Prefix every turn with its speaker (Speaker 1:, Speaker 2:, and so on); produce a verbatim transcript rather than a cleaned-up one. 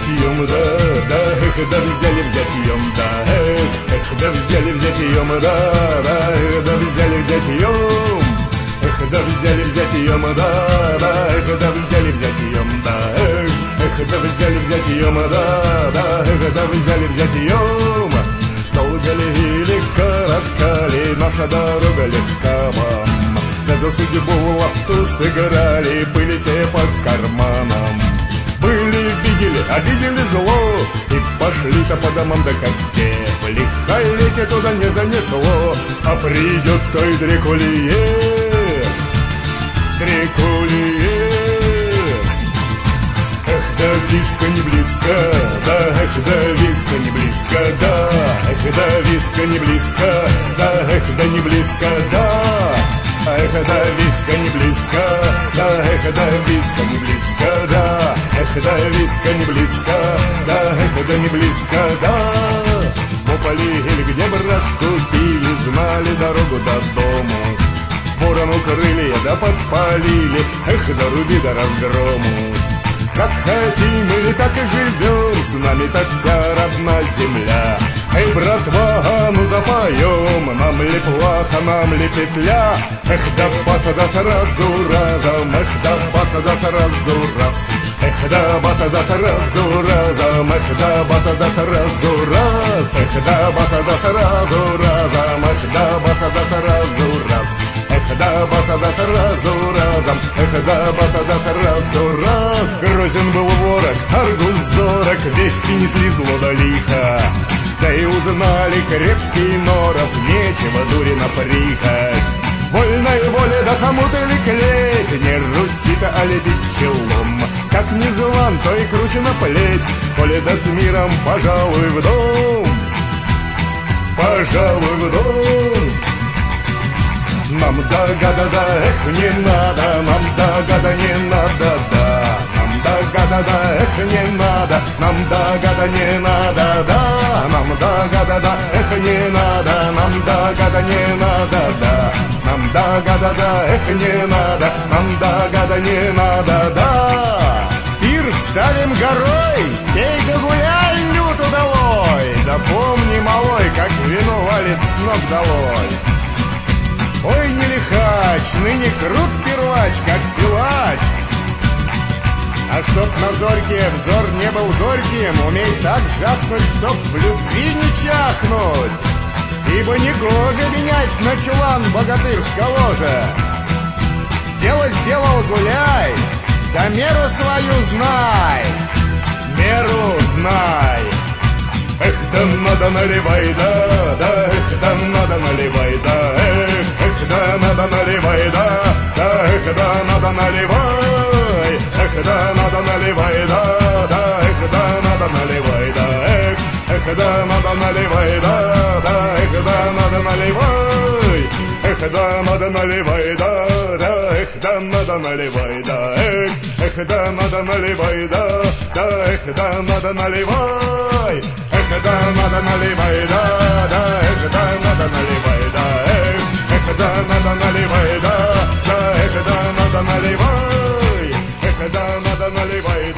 Speaker 1: взятьем, да, да, эх, да взяли взятьем, да, эх, эх, да взяли взятьем, да, да, эх, да взяли взятьем, эх, да взяли взятьем, да, да, эх, да взяли взятьем, да, эх, эх, да взяли взятьем, да, да, эх, да взяли взятьем. Долго ли или коротка ли наша дорога легка вам? За судьбу лапту сыграли, были все по карманам. Были, видели, обидели зло и пошли-то по домам, да как все. В лихолетие туда не занесло, а придет той Дрекулие, Дрекулие. Эх, да близко не близко, да, эх, да близко не близко, да, эх, да близко не близко, да, эх, да не близко, да. Эх, да близко не близко, да, эх, да близко не близко, да, эх, да близко не близко, да, эх, да не близко, да. В поле или где брашку пили, знали дорогу до дому. Ворону крылья да подпалили, эх, да руби да разгрому. Как хотим или так и живем, с нами-то вся родная земля. Эй, братва, ну запоем, нам ли плаха, нам ли петля. Эх, да баса да сразу разом, эх, да баса да сразу раз. Эх, да баса да сразу разом, эх, да баса да сразу раз. Эх, да баса да сразу разом, эх, да баса да сразу раз. Эх, да баса да сразу разом, эх, да баса да сразу раз. Грозен был ворог, аргус зорок, вести несли зло да лихо. Да и узнали крепкий норов, нечего дури наприхать. Вольной воле да хомут или клеть, не Руси-то, а лебедь челом. Как не зван, то и круче на плеть, коли да с миром, пожалуй, в дом, пожалуй, в дом. Нам да гада да, эх, не надо, нам да гада не надо, да. Нам да гада да, эх, не надо, нам да гада не надо, да. Нам да гада да, эх, не надо, нам да гада не надо, да. Нам да гада да, эх, не надо, нам да гада не надо, да. Пир ставим горой, пей да гуляй, люту долой. Да помни, малой, как вино валит с ног долой. Ой, не лихач, ныне крут первач, как силач. А чтоб на зорьке взор не был горьким, умей так жахнуть, чтоб в любви не чахнуть. Ибо негоже менять на чулан богатырского ложа. Дело сделал, гуляй, да меру свою знай, меру знай. Эх, да надо наливай, да, да, эх, да надо наливай, да, эх, эх, да надо наливай, да, да, эх, да надо наливай, эх, да надо наливай, да, да, эх, да надо наливай, да, эх, эх, да надо наливай, да, да, эх, да надо наливай, эх, да надо наливай, да, да, эх, да надо наливай, да, эх, эх, да надо наливай, да, да, эх, да надо наливай. Эх, да надо наливай, да, да, эх, да надо наливай, да, эх, эх, да надо наливай, да, да, эх, да надо наливай, эх, да надо наливай.